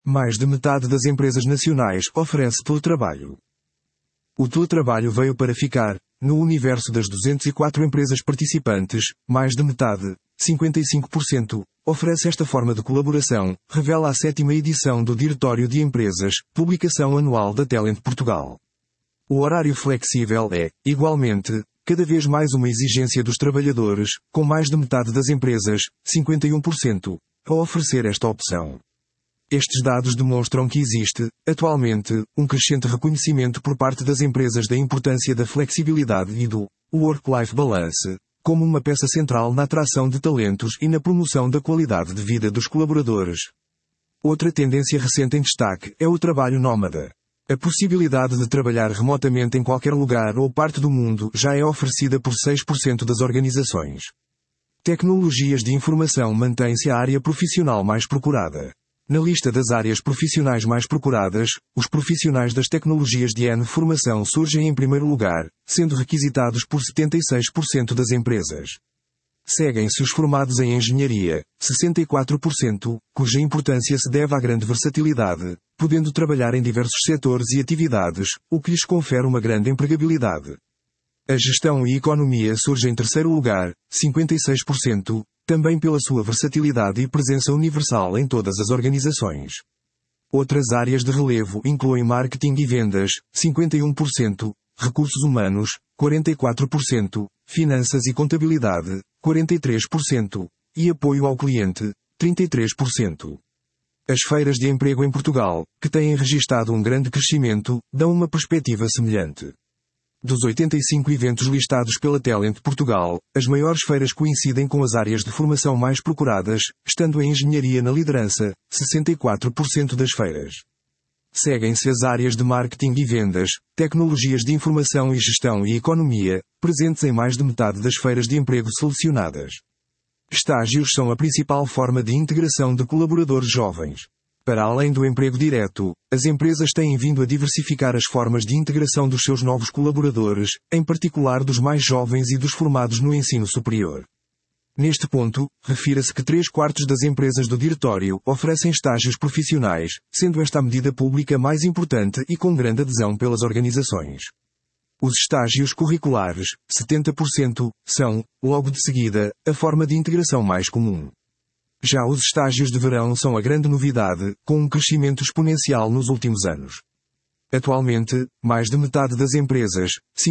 Mais de metade das empresas nacionais oferece teletrabalho. O teletrabalho veio para ficar. No universo das 204 empresas participantes, mais de metade, 55%, oferece esta forma de colaboração, revela a 7ª edição do Diretório de Empresas, publicação anual da Talent Portugal. O horário flexível é, igualmente, cada vez mais uma exigência dos trabalhadores, com mais de metade das empresas, 51%, a oferecer esta opção. Estes dados demonstram que existe, atualmente, um crescente reconhecimento por parte das empresas da importância da flexibilidade e do work-life balance, como uma peça central na atração de talentos e na promoção da qualidade de vida dos colaboradores. Outra tendência recente em destaque é o trabalho nómada. A possibilidade de trabalhar remotamente em qualquer lugar ou parte do mundo já é oferecida por 6% das organizações. Tecnologias de informação mantém-se a área profissional mais procurada. Na lista das áreas profissionais mais procuradas, os profissionais das tecnologias de formação surgem em primeiro lugar, sendo requisitados por 76% das empresas. Seguem-se os formados em engenharia, 64%, cuja importância se deve à grande versatilidade, podendo trabalhar em diversos setores e atividades, o que lhes confere uma grande empregabilidade. A gestão e economia surgem em terceiro lugar, 56%, também pela sua versatilidade e presença universal em todas as organizações. Outras áreas de relevo incluem marketing e vendas, 51%, recursos humanos, 44%, finanças e contabilidade, 43%, e apoio ao cliente, 33%. As feiras de emprego em Portugal, que têm registrado um grande crescimento, dão uma perspectiva semelhante. Dos 85 eventos listados pela Talent Portugal, as maiores feiras coincidem com as áreas de formação mais procuradas, estando a engenharia na liderança, 64% das feiras. Seguem-se as áreas de marketing e vendas, tecnologias de informação e gestão e economia, presentes em mais de metade das feiras de emprego selecionadas. Estágios são a principal forma de integração de colaboradores jovens. Para além do emprego direto, as empresas têm vindo a diversificar as formas de integração dos seus novos colaboradores, em particular dos mais jovens e dos formados no ensino superior. Neste ponto, refira-se que 3/4 das empresas do diretório oferecem estágios profissionais, sendo esta a medida pública mais importante e com grande adesão pelas organizações. Os estágios curriculares, 70%, são, logo de seguida, a forma de integração mais comum. Já os estágios de verão são a grande novidade, com um crescimento exponencial nos últimos anos. Atualmente, mais de metade das empresas,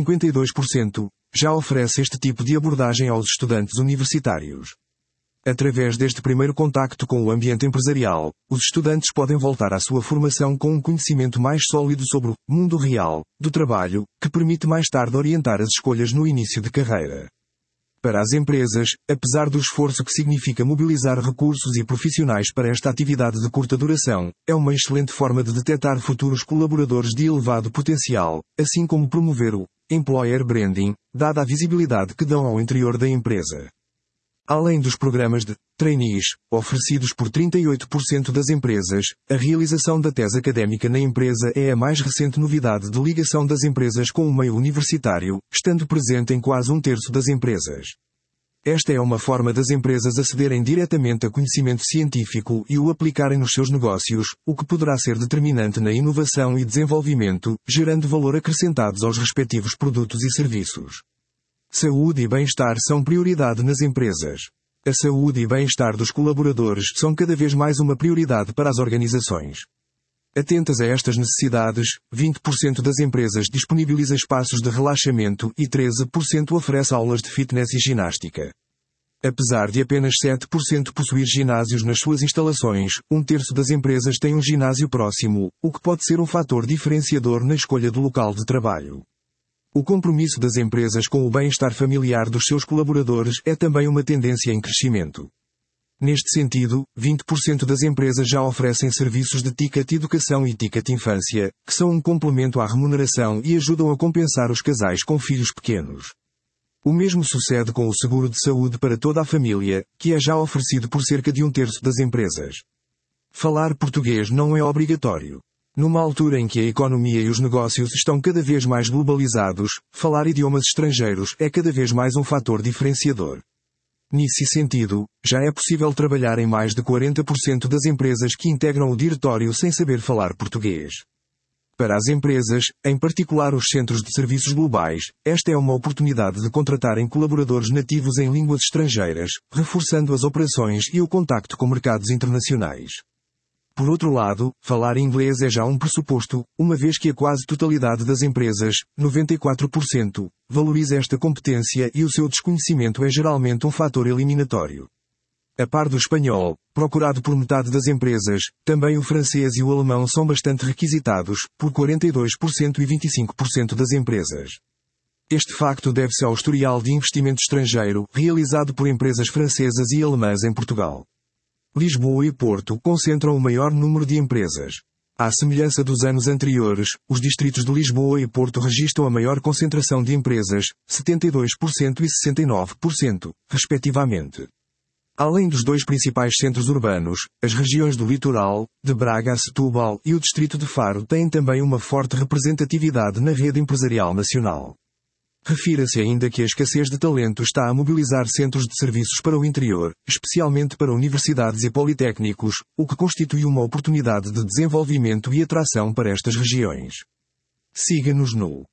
52%, já oferece este tipo de abordagem aos estudantes universitários. Através deste primeiro contacto com o ambiente empresarial, os estudantes podem voltar à sua formação com um conhecimento mais sólido sobre o mundo real do trabalho, que permite mais tarde orientar as escolhas no início de carreira. Para as empresas, apesar do esforço que significa mobilizar recursos e profissionais para esta atividade de curta duração, é uma excelente forma de detectar futuros colaboradores de elevado potencial, assim como promover o employer branding, dada a visibilidade que dão ao interior da empresa. Além dos programas de trainees, oferecidos por 38% das empresas, a realização da tese académica na empresa é a mais recente novidade de ligação das empresas com o meio universitário, estando presente em quase 1/3 das empresas. Esta é uma forma das empresas acederem diretamente a conhecimento científico e o aplicarem nos seus negócios, o que poderá ser determinante na inovação e desenvolvimento, gerando valor acrescentados aos respectivos produtos e serviços. Saúde e bem-estar são prioridade nas empresas. A saúde e bem-estar dos colaboradores são cada vez mais uma prioridade para as organizações. Atentas a estas necessidades, 20% das empresas disponibiliza espaços de relaxamento e 13% oferece aulas de fitness e ginástica. Apesar de apenas 7% possuir ginásios nas suas instalações, 1/3 das empresas tem um ginásio próximo, o que pode ser um fator diferenciador na escolha do local de trabalho. O compromisso das empresas com o bem-estar familiar dos seus colaboradores é também uma tendência em crescimento. Neste sentido, 20% das empresas já oferecem serviços de ticket educação e ticket infância, que são um complemento à remuneração e ajudam a compensar os casais com filhos pequenos. O mesmo sucede com o seguro de saúde para toda a família, que é já oferecido por cerca de 1/3 das empresas. Falar português não é obrigatório. Numa altura em que a economia e os negócios estão cada vez mais globalizados, falar idiomas estrangeiros é cada vez mais um fator diferenciador. Nesse sentido, já é possível trabalhar em mais de 40% das empresas que integram o diretório sem saber falar português. Para as empresas, em particular os centros de serviços globais, esta é uma oportunidade de contratarem colaboradores nativos em línguas estrangeiras, reforçando as operações e o contacto com mercados internacionais. Por outro lado, falar inglês é já um pressuposto, uma vez que a quase totalidade das empresas, 94%, valoriza esta competência e o seu desconhecimento é geralmente um fator eliminatório. A par do espanhol, procurado por metade das empresas, também o francês e o alemão são bastante requisitados, por 42% e 25% das empresas. Este facto deve-se ao historial de investimento estrangeiro, realizado por empresas francesas e alemãs em Portugal. Lisboa e Porto concentram o maior número de empresas. À semelhança dos anos anteriores, os distritos de Lisboa e Porto registram a maior concentração de empresas, 72% e 69%, respectivamente. Além dos dois principais centros urbanos, as regiões do litoral, de Braga a Setúbal e o distrito de Faro têm também uma forte representatividade na rede empresarial nacional. Refira-se ainda que a escassez de talento está a mobilizar centros de serviços para o interior, especialmente para universidades e politécnicos, o que constitui uma oportunidade de desenvolvimento e atração para estas regiões. Siga-nos no